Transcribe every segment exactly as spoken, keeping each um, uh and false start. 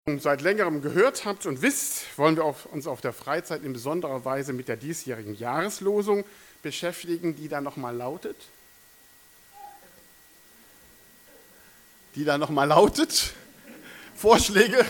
seit längerem gehört habt und wisst, wollen wir auf, uns auf der Freizeit in besonderer Weise mit der diesjährigen Jahreslosung beschäftigen, die da nochmal lautet. Die da nochmal lautet. Vorschläge.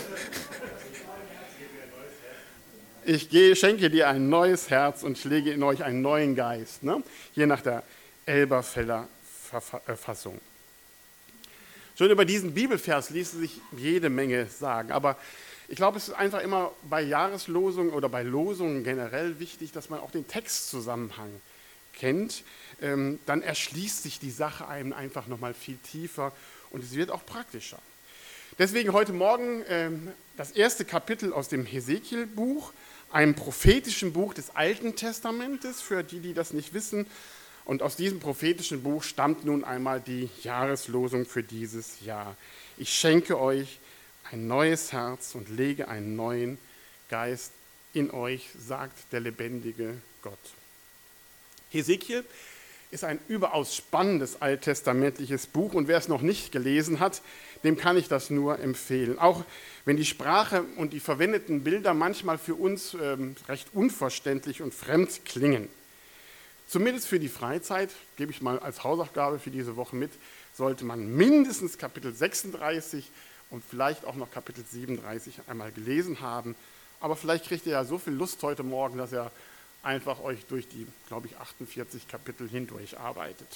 Ich gehe, schenke dir ein neues Herz und lege in euch einen neuen Geist. Ne? Hier nach der Elberfelder Fassung. Schon über diesen Bibelvers ließe sich jede Menge sagen, aber ich glaube, es ist einfach immer bei Jahreslosungen oder bei Losungen generell wichtig, dass man auch den Textzusammenhang kennt. Ähm, dann erschließt sich die Sache einem einfach nochmal viel tiefer und es wird auch praktischer. Deswegen heute Morgen ähm, das erste Kapitel aus dem Hesekiel-Buch, einem prophetischen Buch des Alten Testamentes, für die, die das nicht wissen. Und aus diesem prophetischen Buch stammt nun einmal die Jahreslosung für dieses Jahr. Ich schenke euch ein neues Herz und lege einen neuen Geist in euch, sagt der lebendige Gott. Hesekiel ist ein überaus spannendes alttestamentliches Buch und wer es noch nicht gelesen hat, dem kann ich das nur empfehlen. Auch wenn die Sprache und die verwendeten Bilder manchmal für uns ähm, recht unverständlich und fremd klingen. Zumindest für die Freizeit, gebe ich mal als Hausaufgabe für diese Woche mit, sollte man mindestens Kapitel sechsunddreißig und vielleicht auch noch Kapitel siebenunddreißig einmal gelesen haben. Aber vielleicht kriegt ihr ja so viel Lust heute Morgen, dass ihr einfach euch durch die, glaube ich, achtundvierzig Kapitel hindurch arbeitet.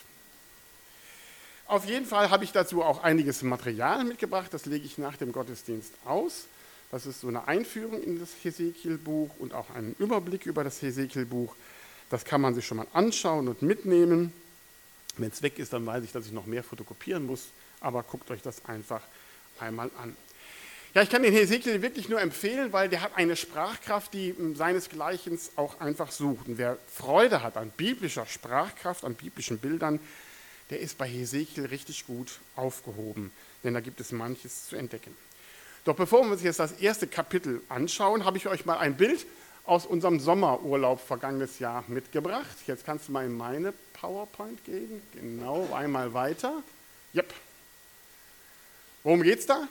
Auf jeden Fall habe ich dazu auch einiges Material mitgebracht, das lege ich nach dem Gottesdienst aus. Das ist so eine Einführung in das Hesekiel-Buch und auch einen Überblick über das Hesekiel-Buch. Das kann man sich schon mal anschauen und mitnehmen. Wenn es weg ist, dann weiß ich, dass ich noch mehr fotokopieren muss, aber guckt euch das einfach einmal an. Ja, ich kann den Hesekiel wirklich nur empfehlen, weil der hat eine Sprachkraft, die seinesgleichen auch einfach sucht. Und wer Freude hat an biblischer Sprachkraft, an biblischen Bildern, der ist bei Hesekiel richtig gut aufgehoben, denn da gibt es manches zu entdecken. Doch bevor wir uns jetzt das erste Kapitel anschauen, habe ich euch mal ein Bild aus unserem Sommerurlaub vergangenes Jahr mitgebracht. Jetzt kannst du mal in meine PowerPoint gehen. Genau, einmal weiter. Yep. Worum geht's da?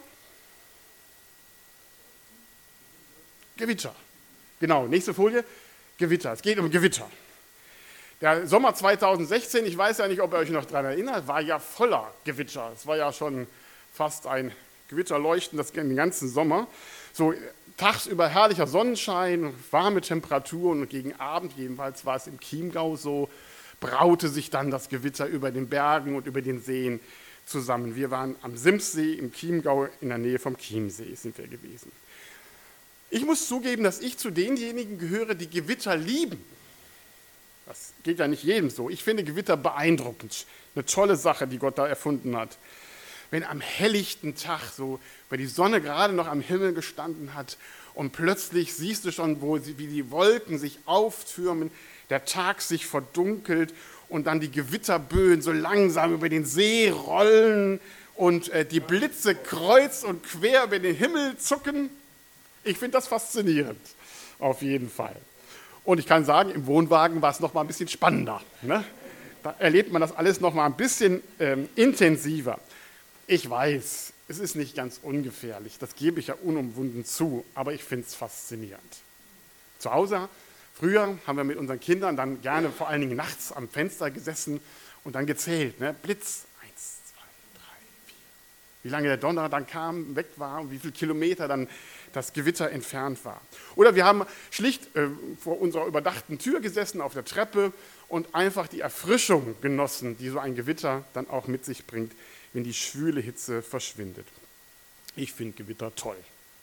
Gewitter. Genau, nächste Folie. Gewitter. Es geht um Gewitter. Der Sommer zweitausendsechzehn, ich weiß ja nicht, ob ihr euch noch daran erinnert, war ja voller Gewitter. Es war ja schon fast ein Gewitterleuchten den ganzen Sommer. So tagsüber herrlicher Sonnenschein, warme Temperaturen und gegen Abend, jedenfalls war es im Chiemgau so, braute sich dann das Gewitter über den Bergen und über den Seen zusammen. Wir waren am Simssee im Chiemgau, in der Nähe vom Chiemsee sind wir gewesen. Ich muss zugeben, dass ich zu denjenigen gehöre, die Gewitter lieben. Das geht ja nicht jedem so. Ich finde Gewitter beeindruckend, eine tolle Sache, die Gott da erfunden hat. Wenn am helllichten Tag so, weil die Sonne gerade noch am Himmel gestanden hat und plötzlich siehst du schon, wo sie, wie die Wolken sich auftürmen, der Tag sich verdunkelt und dann die Gewitterböen so langsam über den See rollen und äh, die Blitze kreuz und quer über den Himmel zucken. Ich finde das faszinierend, auf jeden Fall. Und ich kann sagen, im Wohnwagen war es noch mal ein bisschen spannender. Ne? Da erlebt man das alles noch mal ein bisschen ähm, intensiver. Ich weiß, es ist nicht ganz ungefährlich, das gebe ich ja unumwunden zu, aber ich finde es faszinierend. Zu Hause, früher haben wir mit unseren Kindern dann gerne vor allen Dingen nachts am Fenster gesessen und dann gezählt, ne? Blitz, eins, zwei, drei, vier. Wie lange der Donner dann kam, weg war und wie viele Kilometer dann das Gewitter entfernt war. Oder wir haben schlicht äh, vor unserer überdachten Tür gesessen auf der Treppe und einfach die Erfrischung genossen, die so ein Gewitter dann auch mit sich bringt, wenn die schwüle Hitze verschwindet. Ich finde Gewitter toll.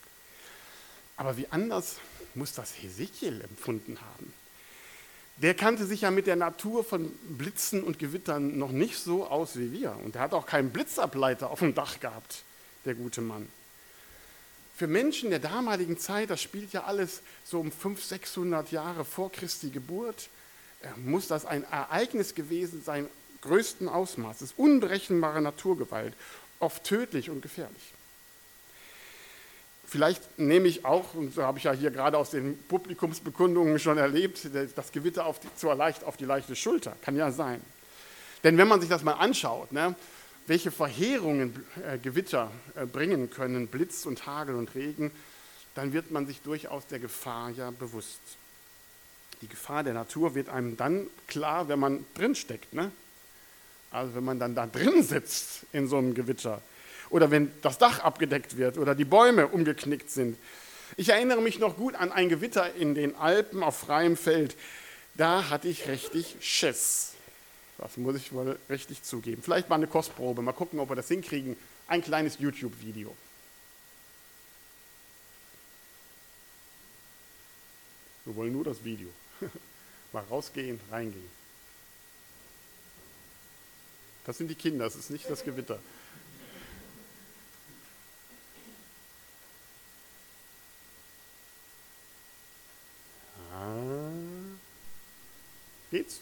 Aber wie anders muss das Hesekiel empfunden haben? Der kannte sich ja mit der Natur von Blitzen und Gewittern noch nicht so aus wie wir. Und er hat auch keinen Blitzableiter auf dem Dach gehabt, der gute Mann. Für Menschen der damaligen Zeit, das spielt ja alles so um fünfhundert, sechshundert Jahre vor Christi Geburt, muss das ein Ereignis gewesen sein, größten Ausmaßes, unberechenbare Naturgewalt, oft tödlich und gefährlich. Vielleicht nehme ich auch, und so habe ich ja hier gerade aus den Publikumsbekundungen schon erlebt, das Gewitter auf die, zu leicht auf die leichte Schulter, kann ja sein. Denn wenn man sich das mal anschaut, ne, welche Verheerungen äh, Gewitter äh, bringen können, Blitz und Hagel und Regen, dann wird man sich durchaus der Gefahr ja bewusst. Die Gefahr der Natur wird einem dann klar, wenn man drinsteckt, ne? Also wenn man dann da drin sitzt in so einem Gewitter oder wenn das Dach abgedeckt wird oder die Bäume umgeknickt sind. Ich erinnere mich noch gut an ein Gewitter in den Alpen auf freiem Feld. Da hatte ich richtig Schiss. Das muss ich wohl richtig zugeben. Vielleicht mal eine Kostprobe, mal gucken, ob wir das hinkriegen. Ein kleines YouTube-Video. Wir wollen nur das Video. Mal rausgehen, reingehen. Das sind die Kinder, das ist nicht das Gewitter. Ah. Geht's?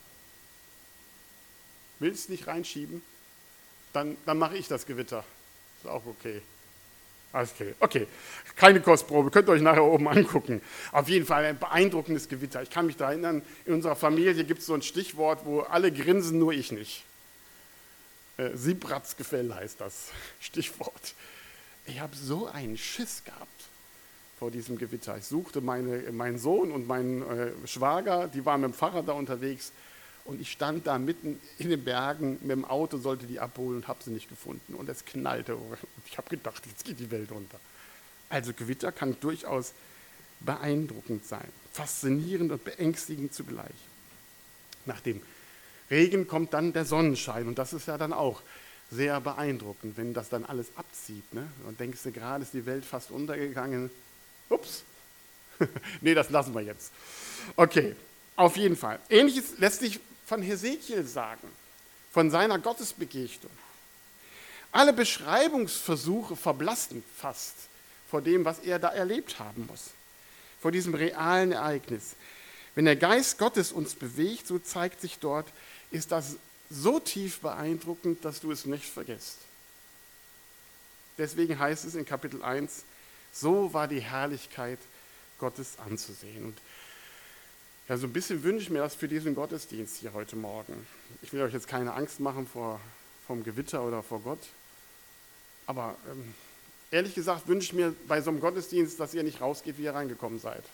Willst nicht reinschieben? Dann, dann mache ich das Gewitter. Ist auch okay. Okay, okay. Keine Kostprobe, könnt ihr euch nachher oben angucken. Auf jeden Fall ein beeindruckendes Gewitter. Ich kann mich da erinnern, in unserer Familie gibt es so ein Stichwort, wo alle grinsen, nur ich nicht. Äh, Siebratzgefell heißt das Stichwort. Ich habe so einen Schiss gehabt vor diesem Gewitter. Ich suchte meine, meinen Sohn und meinen äh, Schwager, die waren mit dem Fahrrad da unterwegs und ich stand da mitten in den Bergen mit dem Auto, sollte die abholen und habe sie nicht gefunden und es knallte und ich habe gedacht, jetzt geht die Welt unter. Also Gewitter kann durchaus beeindruckend sein, faszinierend und beängstigend zugleich. Nach dem Regen kommt dann der Sonnenschein und das ist ja dann auch sehr beeindruckend, wenn das dann alles abzieht. Ne? Und denkst du, gerade ist die Welt fast untergegangen. Ups, nee, das lassen wir jetzt. Okay, auf jeden Fall. Ähnliches lässt sich von Hesekiel sagen, von seiner Gottesbegegnung. Alle Beschreibungsversuche verblassen fast vor dem, was er da erlebt haben muss, vor diesem realen Ereignis. Wenn der Geist Gottes uns bewegt, so zeigt sich dort, ist das so tief beeindruckend, dass du es nicht vergisst. Deswegen heißt es in Kapitel eins, so war die Herrlichkeit Gottes anzusehen. Und ja, so ein bisschen wünsche ich mir das für diesen Gottesdienst hier heute Morgen. Ich will euch jetzt keine Angst machen vor vom Gewitter oder vor Gott, aber ähm, ehrlich gesagt wünsche ich mir bei so einem Gottesdienst, dass ihr nicht rausgeht, wie ihr reingekommen seid.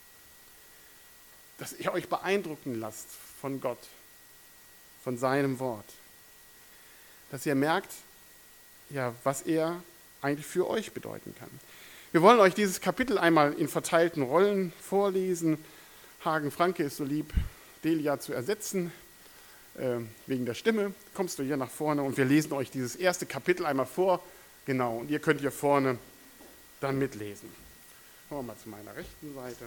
Dass ihr euch beeindrucken lasst von Gott, von seinem Wort. Dass ihr merkt, ja, was er eigentlich für euch bedeuten kann. Wir wollen euch dieses Kapitel einmal in verteilten Rollen vorlesen. Hagen Franke ist so lieb, Delia zu ersetzen, äh, wegen der Stimme. Kommst du hier nach vorne und wir lesen euch dieses erste Kapitel einmal vor. Genau, und ihr könnt hier vorne dann mitlesen. Kommen wir mal zu meiner rechten Seite.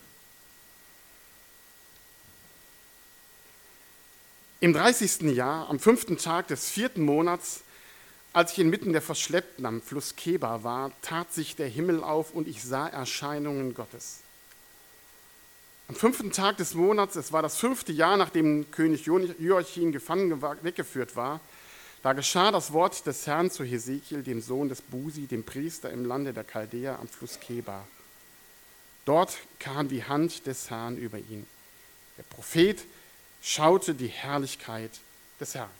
Im dreißigsten Jahr, am fünften Tag des vierten Monats, als ich inmitten der Verschleppten am Fluss Kebar war, tat sich der Himmel auf und ich sah Erscheinungen Gottes. Am fünften Tag des Monats, es war das fünfte Jahr, nachdem König Joachim gefangen weggeführt war, da geschah das Wort des Herrn zu Hesekiel, dem Sohn des Busi, dem Priester im Lande der Chaldäer am Fluss Kebar. Dort kam die Hand des Herrn über ihn. Der Prophet schaute die Herrlichkeit des Herrn.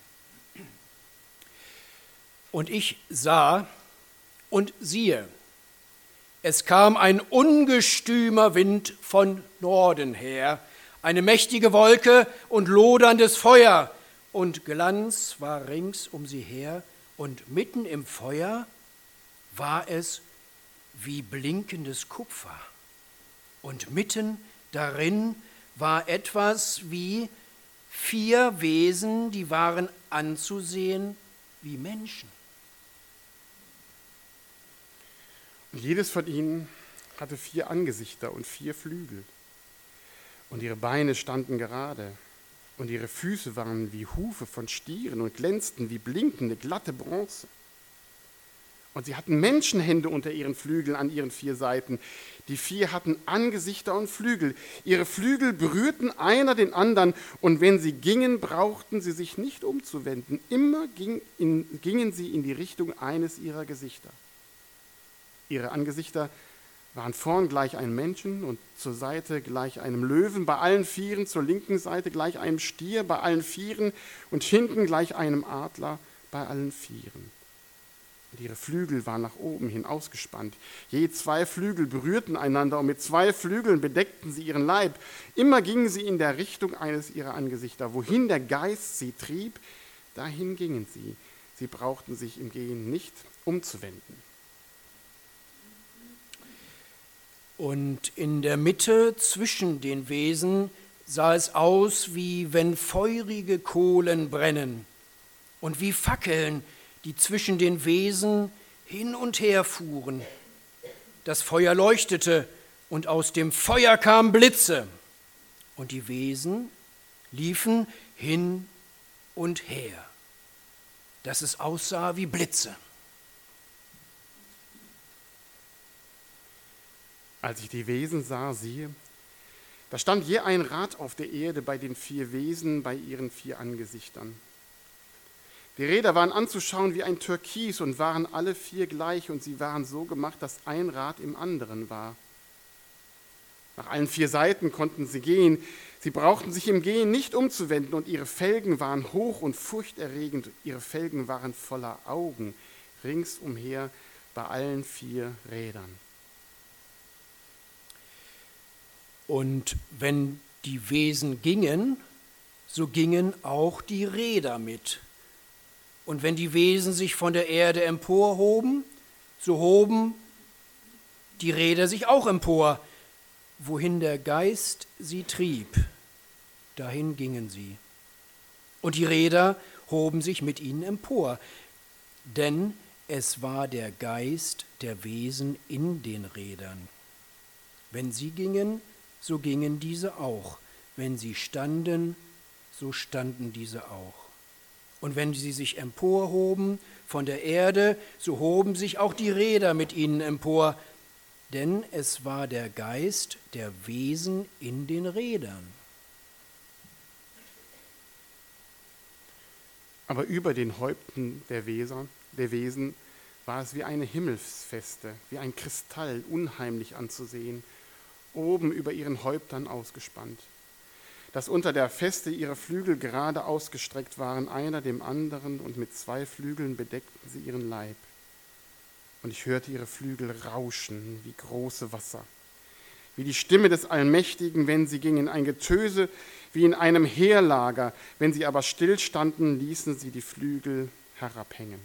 Und ich sah und siehe, es kam ein ungestümer Wind von Norden her, eine mächtige Wolke und loderndes Feuer, und Glanz war rings um sie her, und mitten im Feuer war es wie blinkendes Kupfer, und mitten darin war etwas wie vier Wesen, die waren anzusehen wie Menschen. Und jedes von ihnen hatte vier Angesichter und vier Flügel. Und ihre Beine standen gerade. Und ihre Füße waren wie Hufe von Stieren und glänzten wie blinkende, glatte Bronze. Und sie hatten Menschenhände unter ihren Flügeln an ihren vier Seiten. Die vier hatten Angesichter und Flügel. Ihre Flügel berührten einer den anderen. Und wenn sie gingen, brauchten sie sich nicht umzuwenden. Immer ging in, gingen sie in die Richtung eines ihrer Gesichter. Ihre Angesichter waren vorn gleich einem Menschen und zur Seite gleich einem Löwen, bei allen Vieren, zur linken Seite gleich einem Stier, bei allen Vieren und hinten gleich einem Adler, bei allen Vieren. Und ihre Flügel waren nach oben hin ausgespannt. Je zwei Flügel berührten einander und mit zwei Flügeln bedeckten sie ihren Leib. Immer gingen sie in der Richtung eines ihrer Angesichter. Wohin der Geist sie trieb, dahin gingen sie. Sie brauchten sich im Gehen nicht umzuwenden. Und in der Mitte zwischen den Wesen sah es aus, wie wenn feurige Kohlen brennen und wie Fackeln, die zwischen den Wesen hin und her fuhren. Das Feuer leuchtete und aus dem Feuer kamen Blitze und die Wesen liefen hin und her, dass es aussah wie Blitze. Als ich die Wesen sah, siehe, da stand je ein Rad auf der Erde bei den vier Wesen, bei ihren vier Angesichtern. Die Räder waren anzuschauen wie ein Türkis und waren alle vier gleich und sie waren so gemacht, dass ein Rad im anderen war. Nach allen vier Seiten konnten sie gehen. Sie brauchten sich im Gehen nicht umzuwenden und ihre Felgen waren hoch und furchterregend. Ihre Felgen waren voller Augen ringsumher bei allen vier Rädern. Und wenn die Wesen gingen, so gingen auch die Räder mit. Und wenn die Wesen sich von der Erde emporhoben, so hoben die Räder sich auch empor. Wohin der Geist sie trieb, dahin gingen sie. Und die Räder hoben sich mit ihnen empor, denn es war der Geist der Wesen in den Rädern. Wenn sie gingen, so gingen diese auch. Wenn sie standen, so standen diese auch. Und wenn sie sich emporhoben von der Erde, so hoben sich auch die Räder mit ihnen empor, denn es war der Geist der Wesen in den Rädern. Aber über den Häupten der Wesen, der Wesen war es wie eine Himmelsfeste, wie ein Kristall, unheimlich anzusehen, oben über ihren Häuptern ausgespannt, dass unter der Feste ihre Flügel gerade ausgestreckt waren, einer dem anderen, und mit zwei Flügeln bedeckten sie ihren Leib. Und ich hörte ihre Flügel rauschen wie große Wasser, wie die Stimme des Allmächtigen, wenn sie gingen, ein Getöse wie in einem Heerlager. Wenn sie aber stillstanden, ließen sie die Flügel herabhängen.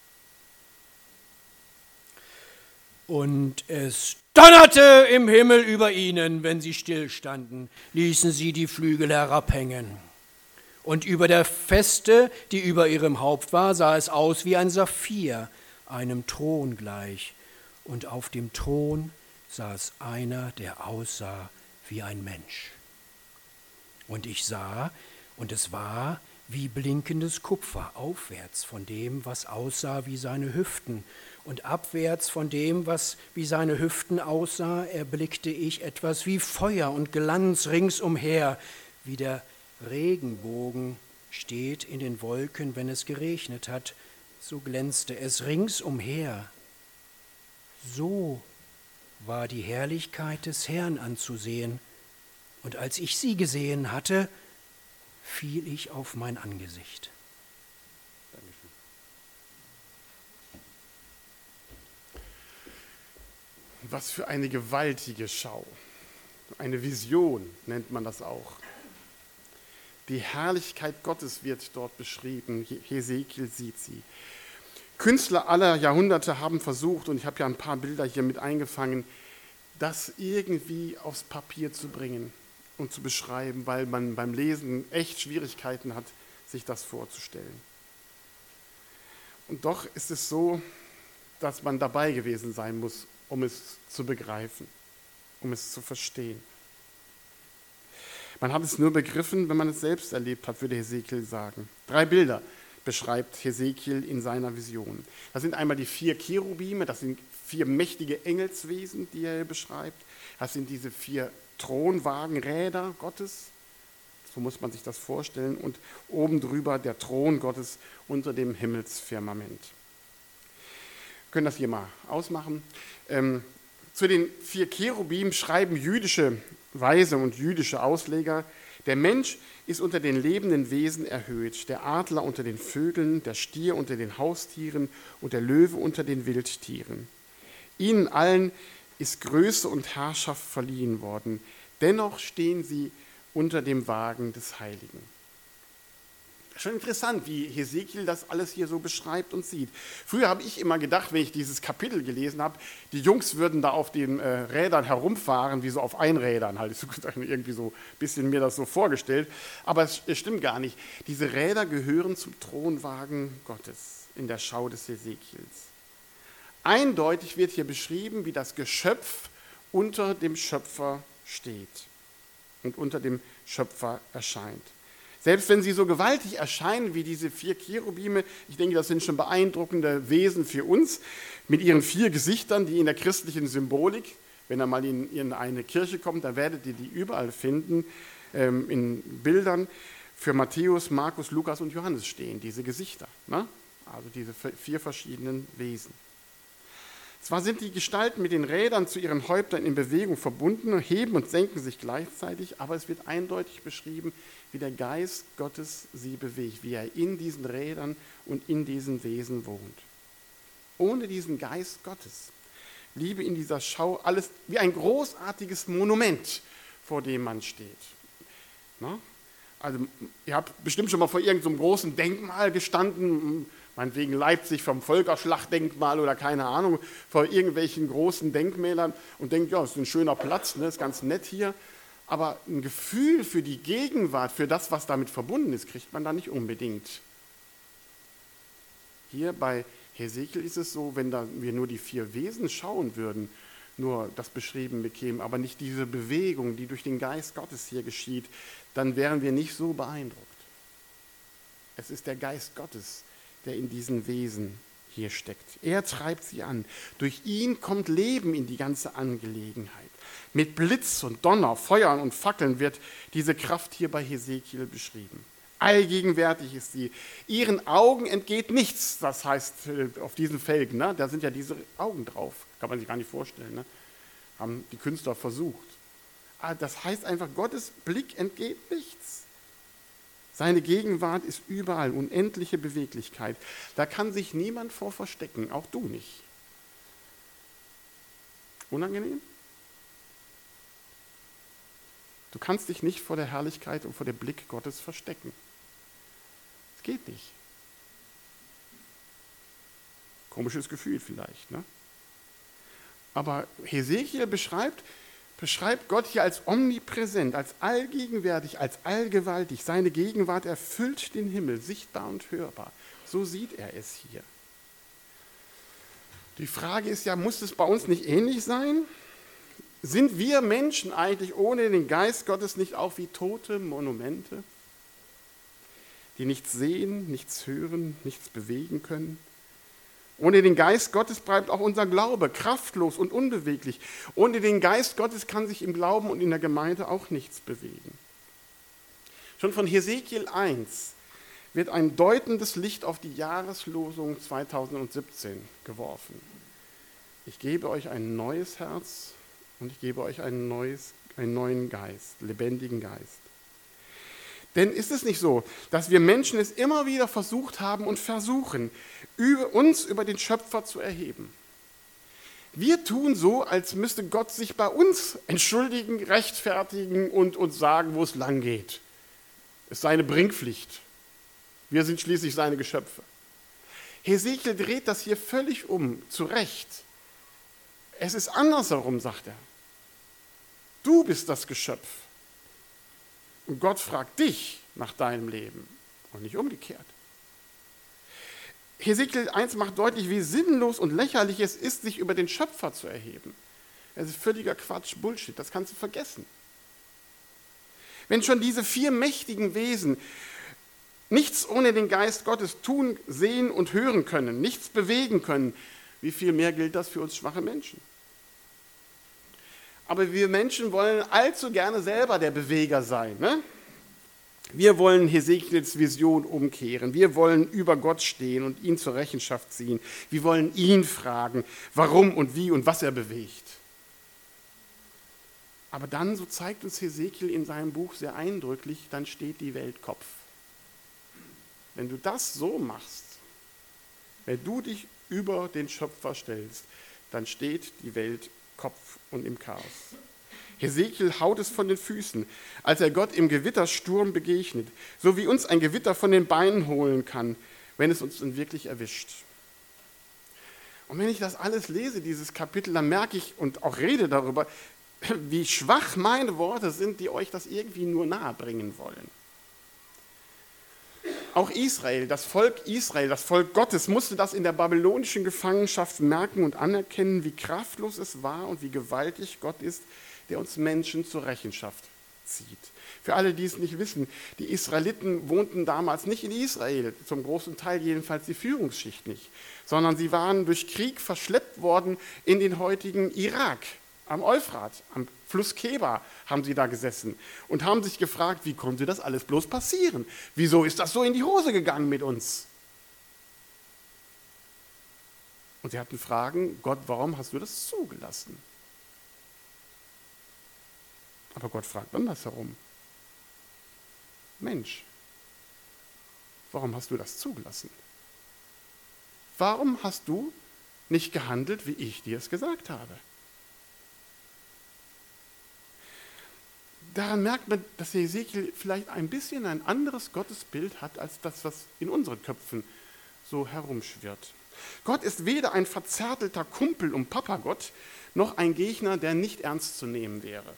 Und es donnerte im Himmel über ihnen, wenn sie stillstanden, ließen sie die Flügel herabhängen. Und über der Feste, die über ihrem Haupt war, sah es aus wie ein Saphir, einem Thron gleich. Und auf dem Thron saß einer, der aussah wie ein Mensch. Und ich sah, und es war wie blinkendes Kupfer, aufwärts von dem, was aussah wie seine Hüften, und abwärts von dem, was wie seine Hüften aussah, erblickte ich etwas wie Feuer und Glanz ringsumher, wie der Regenbogen steht in den Wolken, wenn es geregnet hat, so glänzte es ringsumher. So war die Herrlichkeit des Herrn anzusehen, und als ich sie gesehen hatte, fiel ich auf mein Angesicht. Was für eine gewaltige Schau. Eine Vision nennt man das auch. Die Herrlichkeit Gottes wird dort beschrieben. Hesekiel sieht sie. Künstler aller Jahrhunderte haben versucht, und ich habe ja ein paar Bilder hier mit eingefangen, das irgendwie aufs Papier zu bringen und zu beschreiben, weil man beim Lesen echt Schwierigkeiten hat, sich das vorzustellen. Und doch ist es so, dass man dabei gewesen sein muss, um es zu begreifen, um es zu verstehen. Man hat es nur begriffen, wenn man es selbst erlebt hat, würde Hesekiel sagen. Drei Bilder beschreibt Hesekiel in seiner Vision. Das sind einmal die vier Cherubime, das sind vier mächtige Engelswesen, die er beschreibt. Das sind diese vier Thronwagenräder Gottes, so muss man sich das vorstellen, und oben drüber der Thron Gottes unter dem Himmelsfirmament. Wir können das hier mal ausmachen. Ähm, zu den vier Cherubim schreiben jüdische Weise und jüdische Ausleger, Der Mensch ist unter den lebenden Wesen erhöht, der Adler unter den Vögeln, der Stier unter den Haustieren und der Löwe unter den Wildtieren. Ihnen allen ist Größe und Herrschaft verliehen worden. Dennoch stehen sie unter dem Wagen des Heiligen. Schon interessant, wie Hesekiel das alles hier so beschreibt und sieht. Früher habe ich immer gedacht, wenn ich dieses Kapitel gelesen habe, die Jungs würden da auf den äh, Rädern herumfahren, wie so auf Einrädern halt. Ich habe irgendwie so ein bisschen mir das so vorgestellt. Aber es, es stimmt gar nicht. Diese Räder gehören zum Thronwagen Gottes in der Schau des Hesekiels. Eindeutig wird hier beschrieben, wie das Geschöpf unter dem Schöpfer steht und unter dem Schöpfer erscheint. Selbst wenn sie so gewaltig erscheinen wie diese vier Cherubime, ich denke, das sind schon beeindruckende Wesen für uns, mit ihren vier Gesichtern, die in der christlichen Symbolik, wenn ihr mal in, in eine Kirche kommt, dann werdet ihr die überall finden, ähm, in Bildern für Matthäus, Markus, Lukas und Johannes stehen, diese Gesichter, ne? Also diese vier verschiedenen Wesen. Zwar sind die Gestalten mit den Rädern zu ihren Häuptern in Bewegung verbunden, heben und senken sich gleichzeitig, aber es wird eindeutig beschrieben, wie der Geist Gottes sie bewegt, wie er in diesen Rädern und in diesen Wesen wohnt. Ohne diesen Geist Gottes bliebe in dieser Schau alles wie ein großartiges Monument, vor dem man steht. Na? Also ihr habt bestimmt schon mal vor irgendeinem großen Denkmal gestanden, meinetwegen Leipzig vom Völkerschlachtdenkmal oder keine Ahnung, vor irgendwelchen großen Denkmälern und denkt, ja, das ist ein schöner Platz, ne, ist ganz nett hier. Aber ein Gefühl für die Gegenwart, für das, was damit verbunden ist, kriegt man da nicht unbedingt. Hier bei Hesekiel ist es so, wenn da wir nur die vier Wesen schauen würden, nur das beschrieben bekämen, aber nicht diese Bewegung, die durch den Geist Gottes hier geschieht, dann wären wir nicht so beeindruckt. Es ist der Geist Gottes, der in diesen Wesen hier steckt. Er treibt sie an. Durch ihn kommt Leben in die ganze Angelegenheit. Mit Blitz und Donner, Feuern und Fackeln wird diese Kraft hier bei Hesekiel beschrieben. Allgegenwärtig ist sie. Ihren Augen entgeht nichts. Das heißt, auf diesen Felgen, ne, da sind ja diese Augen drauf. Kann man sich gar nicht vorstellen. Ne? Haben die Künstler versucht. Das heißt einfach, Gottes Blick entgeht nichts. Seine Gegenwart ist überall, unendliche Beweglichkeit. Da kann sich niemand vor verstecken, auch du nicht. Unangenehm? Du kannst dich nicht vor der Herrlichkeit und vor dem Blick Gottes verstecken. Es geht nicht. Komisches Gefühl vielleicht, ne? Aber Hesekiel beschreibt, beschreibt Gott hier als omnipräsent, als allgegenwärtig, als allgewaltig. Seine Gegenwart erfüllt den Himmel, sichtbar und hörbar. So sieht er es hier. Die Frage ist ja, muss es bei uns nicht ähnlich sein? Sind wir Menschen eigentlich ohne den Geist Gottes nicht auch wie tote Monumente, die nichts sehen, nichts hören, nichts bewegen können? Ohne den Geist Gottes bleibt auch unser Glaube kraftlos und unbeweglich. Ohne den Geist Gottes kann sich im Glauben und in der Gemeinde auch nichts bewegen. Schon von Hesekiel eins wird ein deutendes Licht auf die Jahreslosung zweitausendsiebzehn geworfen. Ich gebe euch ein neues Herz und ich gebe euch ein neues, einen neuen Geist, lebendigen Geist. Denn ist es nicht so, dass wir Menschen es immer wieder versucht haben und versuchen, über uns über den Schöpfer zu erheben? Wir tun so, als müsste Gott sich bei uns entschuldigen, rechtfertigen und uns sagen, wo es lang geht. Es ist seine Bringpflicht. Wir sind schließlich seine Geschöpfe. Hesekiel dreht das hier völlig um, zu Recht. Es ist andersherum, sagt er. Du bist das Geschöpf. Und Gott fragt dich nach deinem Leben und nicht umgekehrt. Hesekiel eins macht deutlich, wie sinnlos und lächerlich es ist, sich über den Schöpfer zu erheben. Das ist völliger Quatsch, Bullshit, das kannst du vergessen. Wenn schon diese vier mächtigen Wesen nichts ohne den Geist Gottes tun, sehen und hören können, nichts bewegen können, wie viel mehr gilt das für uns schwache Menschen? Aber wir Menschen wollen allzu gerne selber der Beweger sein. Ne? Wir wollen Hesekiels Vision umkehren. Wir wollen über Gott stehen und ihn zur Rechenschaft ziehen. Wir wollen ihn fragen, warum und wie und was er bewegt. Aber dann, so zeigt uns Hesekiel in seinem Buch sehr eindrücklich, dann steht die Welt Kopf. Wenn du das so machst, wenn du dich über den Schöpfer stellst, dann steht die Welt Kopf und im Chaos. Hesekiel haut es von den Füßen, als er Gott im Gewittersturm begegnet, so wie uns ein Gewitter von den Beinen holen kann, wenn es uns dann wirklich erwischt. Und wenn ich das alles lese, dieses Kapitel, dann merke ich und auch rede darüber, wie schwach meine Worte sind, die euch das irgendwie nur nahebringen wollen. Auch Israel, das Volk Israel, das Volk Gottes, musste das in der babylonischen Gefangenschaft merken und anerkennen, wie kraftlos es war und wie gewaltig Gott ist, der uns Menschen zur Rechenschaft zieht. Für alle, die es nicht wissen, die Israeliten wohnten damals nicht in Israel, zum großen Teil jedenfalls die Führungsschicht nicht, sondern sie waren durch Krieg verschleppt worden in den heutigen Irak. Am Euphrat, am Fluss Keba haben sie da gesessen und haben sich gefragt, wie konnte das alles bloß passieren? Wieso ist das so in die Hose gegangen mit uns? Und sie hatten Fragen, Gott, warum hast du das zugelassen? Aber Gott fragt andersherum. Mensch, warum hast du das zugelassen? Warum hast du nicht gehandelt, wie ich dir es gesagt habe? Daran merkt man, dass Hesekiel vielleicht ein bisschen ein anderes Gottesbild hat, als das, was in unseren Köpfen so herumschwirrt. Gott ist weder ein verzärtelter Kumpel um Papagott, noch ein Gegner, der nicht ernst zu nehmen wäre.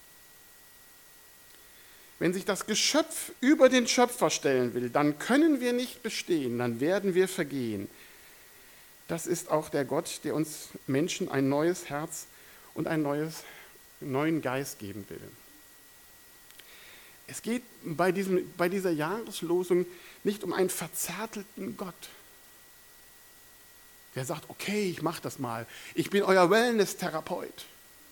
Wenn sich das Geschöpf über den Schöpfer stellen will, dann können wir nicht bestehen, dann werden wir vergehen. Das ist auch der Gott, der uns Menschen ein neues Herz und einen neues, neuen Geist geben will. Es geht bei, diesem, bei dieser Jahreslosung nicht um einen verzärtelten Gott, der sagt, okay, ich mache das mal, ich bin euer Wellness-Therapeut,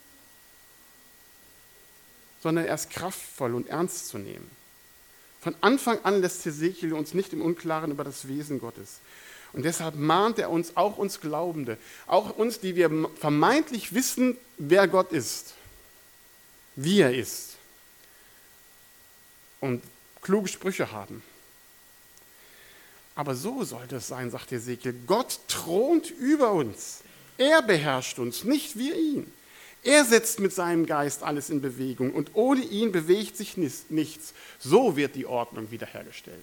sondern er ist kraftvoll und ernst zu nehmen. Von Anfang an lässt Hesekiel uns nicht im Unklaren über das Wesen Gottes. Und deshalb mahnt er uns, auch uns Glaubende, auch uns, die wir vermeintlich wissen, wer Gott ist, wie er ist, und kluge Sprüche haben. Aber so sollte es sein, sagt Hesekiel. Gott thront über uns. Er beherrscht uns, nicht wir ihn. Er setzt mit seinem Geist alles in Bewegung und ohne ihn bewegt sich nichts. So wird die Ordnung wiederhergestellt.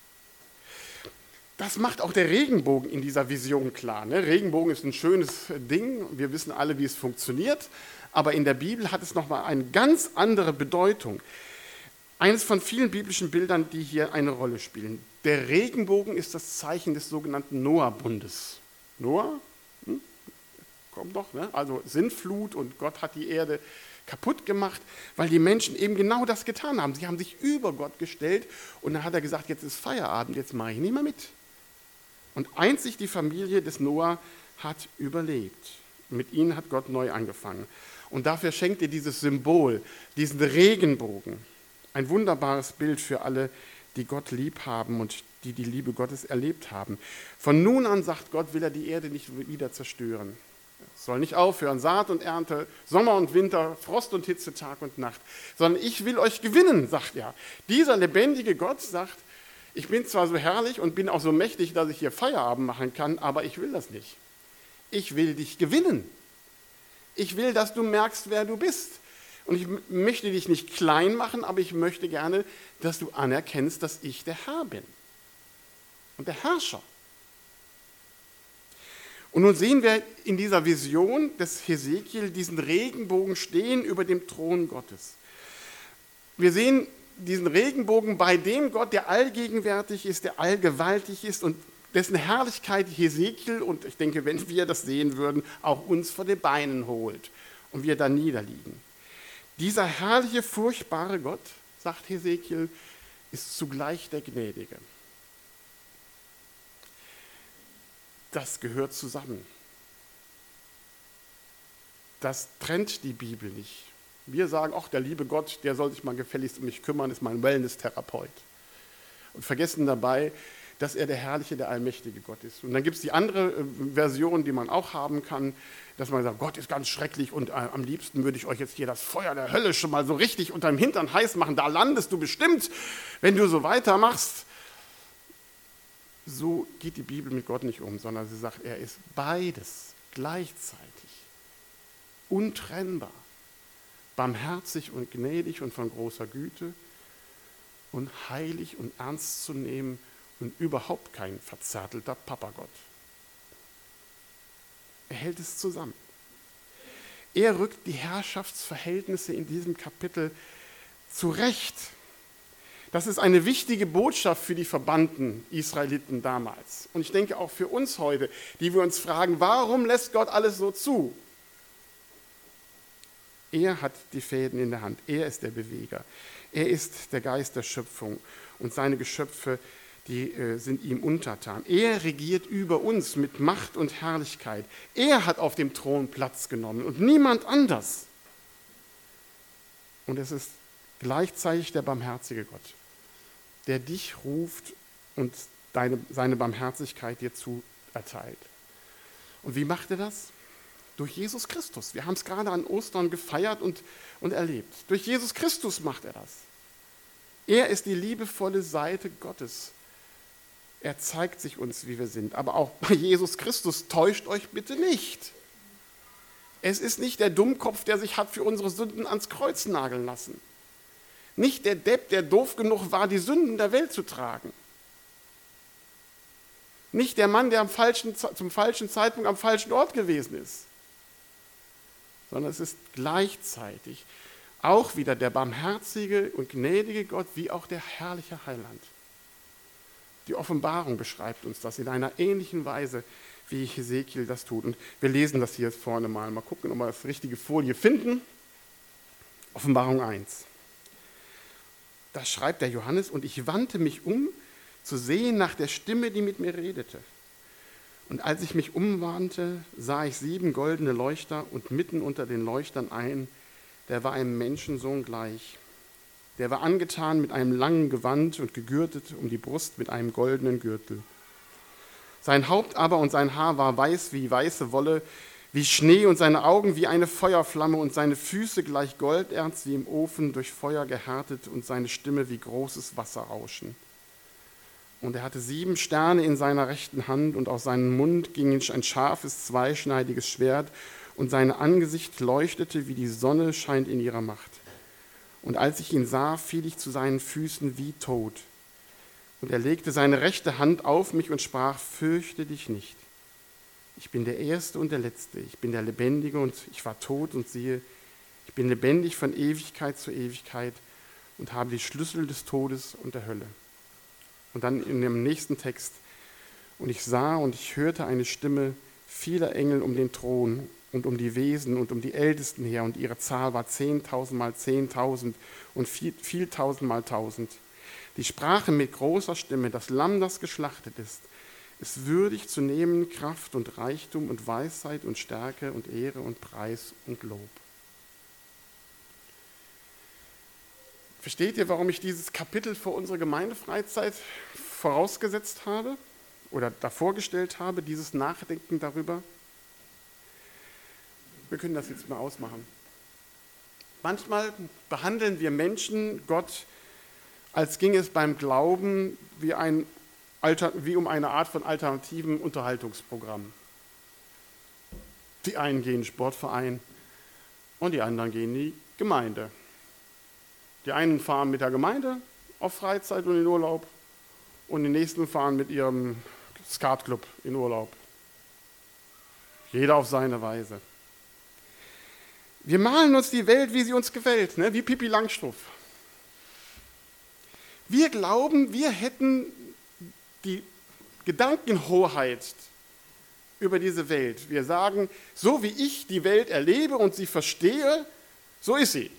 Das macht auch der Regenbogen in dieser Vision klar. Ne? Regenbogen ist ein schönes Ding, wir wissen alle, wie es funktioniert, aber in der Bibel hat es nochmal eine ganz andere Bedeutung. Eines von vielen biblischen Bildern, die hier eine Rolle spielen. Der Regenbogen ist das Zeichen des sogenannten Noah-Bundes. Noah, hm? Kommt doch, ne? Also Sintflut und Gott hat die Erde kaputt gemacht, weil die Menschen eben genau das getan haben. Sie haben sich über Gott gestellt und dann hat er gesagt, jetzt ist Feierabend, jetzt mache ich nicht mehr mit. Und einzig die Familie des Noah hat überlebt. Mit ihnen hat Gott neu angefangen. Und dafür schenkt er dieses Symbol, diesen Regenbogen. Ein wunderbares Bild für alle, die Gott lieb haben und die die Liebe Gottes erlebt haben. Von nun an, sagt Gott, will er die Erde nicht wieder zerstören. Es soll nicht aufhören, Saat und Ernte, Sommer und Winter, Frost und Hitze, Tag und Nacht, sondern ich will euch gewinnen, sagt er. Dieser lebendige Gott sagt, ich bin zwar so herrlich und bin auch so mächtig, dass ich hier Feierabend machen kann, aber ich will das nicht. Ich will dich gewinnen. Ich will, dass du merkst, wer du bist. Und ich möchte dich nicht klein machen, aber ich möchte gerne, dass du anerkennst, dass ich der Herr bin und der Herrscher. Und nun sehen wir in dieser Vision des Hesekiel diesen Regenbogen stehen über dem Thron Gottes. Wir sehen diesen Regenbogen bei dem Gott, der allgegenwärtig ist, der allgewaltig ist und dessen Herrlichkeit Hesekiel, und ich denke, wenn wir das sehen würden, auch uns vor den Beinen holt und wir da niederliegen. Dieser herrliche, furchtbare Gott, sagt Hesekiel, ist zugleich der Gnädige. Das gehört zusammen. Das trennt die Bibel nicht. Wir sagen, ach, der liebe Gott, der soll sich mal gefälligst um mich kümmern, ist mein Wellness-Therapeut. Und vergessen dabei, dass er der herrliche, der allmächtige Gott ist. Und dann gibt es die andere äh, Version, die man auch haben kann, dass man sagt, Gott ist ganz schrecklich und äh, am liebsten würde ich euch jetzt hier das Feuer der Hölle schon mal so richtig unterm Hintern heiß machen, da landest du bestimmt, wenn du so weitermachst. So geht die Bibel mit Gott nicht um, sondern sie sagt, er ist beides gleichzeitig, untrennbar, barmherzig und gnädig und von großer Güte und heilig und ernst zu nehmen und überhaupt kein verzärtelter Papagott. Er hält es zusammen. Er rückt die Herrschaftsverhältnisse in diesem Kapitel zurecht. Das ist eine wichtige Botschaft für die verbannten Israeliten damals. Und ich denke auch für uns heute, die wir uns fragen, warum lässt Gott alles so zu? Er hat die Fäden in der Hand. Er ist der Beweger. Er ist der Geist der Schöpfung. Und seine Geschöpfe, die äh, sind ihm untertan. Er regiert über uns mit Macht und Herrlichkeit. Er hat auf dem Thron Platz genommen und niemand anders. Und es ist gleichzeitig der barmherzige Gott, der dich ruft und deine, seine Barmherzigkeit dir zuerteilt. Und wie macht er das? Durch Jesus Christus. Wir haben es gerade an Ostern gefeiert und, und erlebt. Durch Jesus Christus macht er das. Er ist die liebevolle Seite Gottes. Er zeigt sich uns, wie wir sind. Aber auch bei Jesus Christus täuscht euch bitte nicht. Es ist nicht der Dummkopf, der sich hat für unsere Sünden ans Kreuz nageln lassen. Nicht der Depp, der doof genug war, die Sünden der Welt zu tragen. Nicht der Mann, der am falschen, zum falschen Zeitpunkt am falschen Ort gewesen ist. Sondern es ist gleichzeitig auch wieder der barmherzige und gnädige Gott, wie auch der herrliche Heiland. Die Offenbarung beschreibt uns das in einer ähnlichen Weise, wie Hesekiel das tut. Und wir lesen das hier vorne mal. Mal gucken, ob wir das richtige Folie finden. Offenbarung eins. Da schreibt der Johannes, und ich wandte mich um, zu sehen nach der Stimme, die mit mir redete. Und als ich mich umwandte, sah ich sieben goldene Leuchter und mitten unter den Leuchtern einen, der war einem Menschensohn gleich. Der war angetan mit einem langen Gewand und gegürtet um die Brust mit einem goldenen Gürtel. Sein Haupt aber und sein Haar war weiß wie weiße Wolle, wie Schnee, und seine Augen wie eine Feuerflamme und seine Füße gleich Golderz wie im Ofen durch Feuer gehärtet und seine Stimme wie großes Wasserrauschen. Und er hatte sieben Sterne in seiner rechten Hand und aus seinem Mund ging ein scharfes, zweischneidiges Schwert und sein Angesicht leuchtete, wie die Sonne scheint in ihrer Macht. Und als ich ihn sah, fiel ich zu seinen Füßen wie tot. Und er legte seine rechte Hand auf mich und sprach, fürchte dich nicht. Ich bin der Erste und der Letzte, ich bin der Lebendige und ich war tot und siehe, ich bin lebendig von Ewigkeit zu Ewigkeit und habe die Schlüssel des Todes und der Hölle. Und dann in dem nächsten Text, und ich sah und ich hörte eine Stimme vieler Engel um den Thron und um die Wesen und um die Ältesten her, und ihre Zahl war zehntausend mal zehntausend und viel, viel tausend mal tausend. Die sprachen mit großer Stimme, das Lamm, das geschlachtet ist, ist würdig zu nehmen Kraft und Reichtum und Weisheit und Stärke und Ehre und Preis und Lob. Versteht ihr, warum ich dieses Kapitel für unsere Gemeindefreizeit vorausgesetzt habe oder davor gestellt habe, dieses Nachdenken darüber? Wir können das jetzt mal ausmachen. Manchmal behandeln wir Menschen Gott, als ginge es beim Glauben wie, ein Alter, wie um eine Art von alternativen Unterhaltungsprogramm. Die einen gehen in den Sportverein und die anderen gehen in die Gemeinde. Die einen fahren mit der Gemeinde auf Freizeit und in Urlaub und die nächsten fahren mit ihrem Skatclub in Urlaub. Jeder auf seine Weise. Wir malen uns die Welt, wie sie uns gefällt, ne? Wie Pippi Langstrumpf. Wir glauben, wir hätten die Gedankenhoheit über diese Welt. Wir sagen, so wie ich die Welt erlebe und sie verstehe, so ist sie.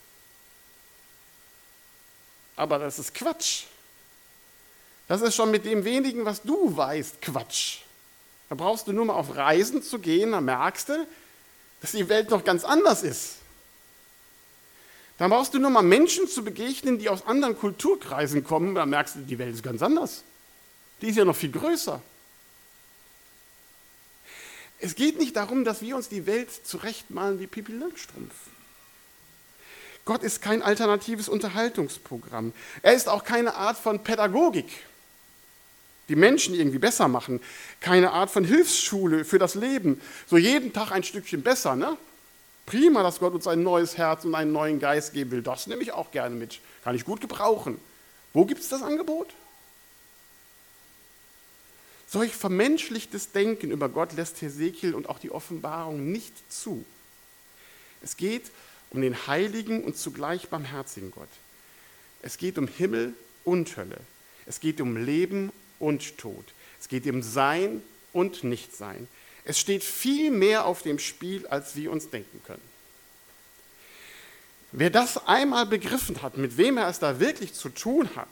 Aber das ist Quatsch. Das ist schon mit dem wenigen, was du weißt, Quatsch. Da brauchst du nur mal auf Reisen zu gehen, dann merkst du, dass die Welt noch ganz anders ist. Dann brauchst du nur mal Menschen zu begegnen, die aus anderen Kulturkreisen kommen, dann merkst du, die Welt ist ganz anders. Die ist ja noch viel größer. Es geht nicht darum, dass wir uns die Welt zurechtmalen wie Pippi Langstrumpf. Gott ist kein alternatives Unterhaltungsprogramm. Er ist auch keine Art von Pädagogik, die Menschen irgendwie besser machen. Keine Art von Hilfsschule für das Leben. So jeden Tag ein Stückchen besser, ne? Prima, dass Gott uns ein neues Herz und einen neuen Geist geben will. Das nehme ich auch gerne mit. Kann ich gut gebrauchen. Wo gibt es das Angebot? Solch vermenschlichtes Denken über Gott lässt Hesekiel und auch die Offenbarung nicht zu. Es geht um den heiligen und zugleich barmherzigen Gott. Es geht um Himmel und Hölle. Es geht um Leben und Tod. Es geht um Sein und Nichtsein. Es steht viel mehr auf dem Spiel, als wir uns denken können. Wer das einmal begriffen hat, mit wem er es da wirklich zu tun hat,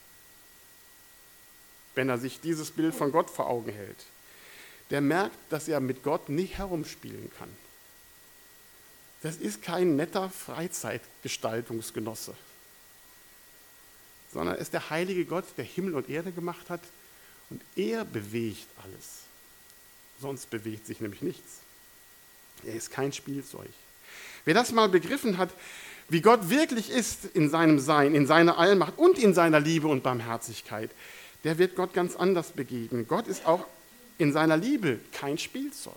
wenn er sich dieses Bild von Gott vor Augen hält, der merkt, dass er mit Gott nicht herumspielen kann. Das ist kein netter Freizeitgestaltungsgenosse, sondern es ist der heilige Gott, der Himmel und Erde gemacht hat, und er bewegt alles. Sonst bewegt sich nämlich nichts. Er ist kein Spielzeug. Wer das mal begriffen hat, wie Gott wirklich ist in seinem Sein, in seiner Allmacht und in seiner Liebe und Barmherzigkeit, der wird Gott ganz anders begegnen. Gott ist auch in seiner Liebe kein Spielzeug.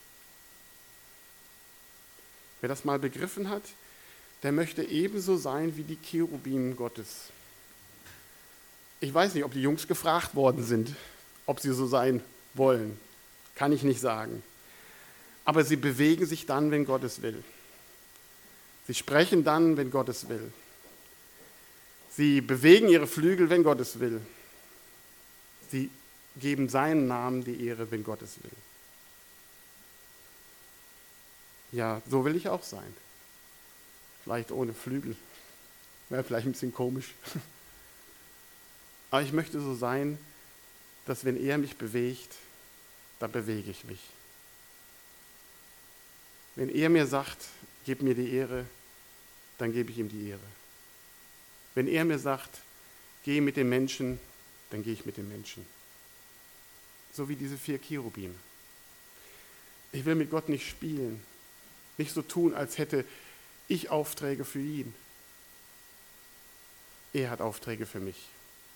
Wer das mal begriffen hat, der möchte ebenso sein wie die Cherubim Gottes. Ich weiß nicht, ob die Jungs gefragt worden sind, ob sie so sein wollen. Kann ich nicht sagen. Aber sie bewegen sich dann, wenn Gott es will. Sie sprechen dann, wenn Gott es will. Sie bewegen ihre Flügel, wenn Gott es will. Sie geben seinen Namen die Ehre, wenn Gott es will. Ja, so will ich auch sein. Vielleicht ohne Flügel. Wäre vielleicht ein bisschen komisch. Aber ich möchte so sein, dass wenn er mich bewegt, da bewege ich mich. Wenn er mir sagt, gib mir die Ehre, dann gebe ich ihm die Ehre. Wenn er mir sagt, geh mit den Menschen, dann gehe ich mit den Menschen. So wie diese vier Cherubim. Ich will mit Gott nicht spielen, nicht so tun, als hätte ich Aufträge für ihn. Er hat Aufträge für mich.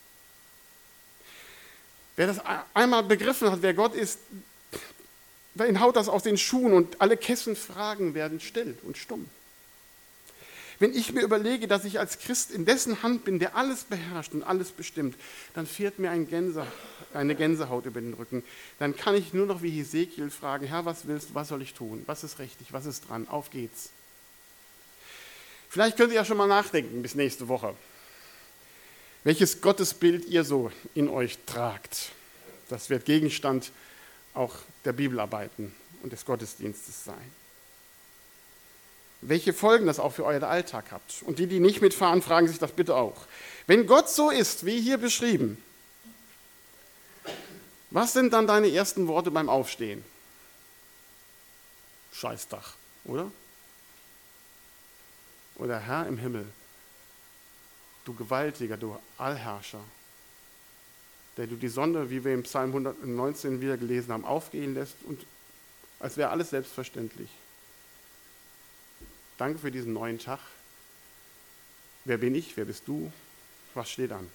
Wer das einmal begriffen hat, wer Gott ist, ihn haut das aus den Schuhen und alle Kessenfragen werden still und stumm. Wenn ich mir überlege, dass ich als Christ in dessen Hand bin, der alles beherrscht und alles bestimmt, dann fährt mir ein Gänse, eine Gänsehaut über den Rücken. Dann kann ich nur noch wie Hesekiel fragen, Herr, was willst du, was soll ich tun? Was ist richtig, was ist dran? Auf geht's. Vielleicht könnt ihr ja schon mal nachdenken bis nächste Woche, welches Gottesbild ihr so in euch tragt. Das wird Gegenstand auch der Bibelarbeiten und des Gottesdienstes sein. Welche Folgen das auch für euren Alltag habt. Und die, die nicht mitfahren, fragen sich das bitte auch. Wenn Gott so ist, wie hier beschrieben, was sind dann deine ersten Worte beim Aufstehen? Scheißdach, oder? Oder Herr im Himmel, du Gewaltiger, du Allherrscher, der du die Sonne, wie wir im Psalm hundertneunzehn wieder gelesen haben, aufgehen lässt und als wäre alles selbstverständlich. Danke für diesen neuen Tag. Wer bin ich? Wer bist du? Was steht an?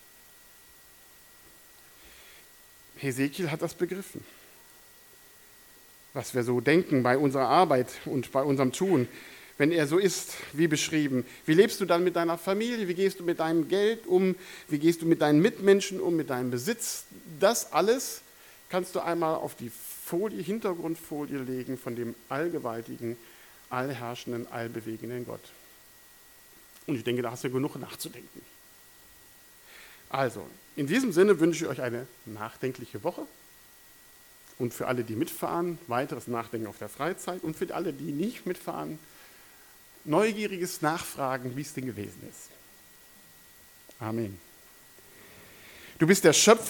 Hesekiel hat das begriffen. Was wir so denken bei unserer Arbeit und bei unserem Tun, wenn er so ist, wie beschrieben. Wie lebst du dann mit deiner Familie? Wie gehst du mit deinem Geld um? Wie gehst du mit deinen Mitmenschen um, mit deinem Besitz? Das alles kannst du einmal auf die Folie, Hintergrundfolie legen von dem allgewaltigen, allherrschenden, allbewegenden Gott. Und ich denke, da hast du genug nachzudenken. Also, in diesem Sinne wünsche ich euch eine nachdenkliche Woche. Und für alle, die mitfahren, weiteres Nachdenken auf der Freizeit. Und für alle, die nicht mitfahren, neugieriges Nachfragen, wie es denn gewesen ist. Amen. Du bist der Schöpfer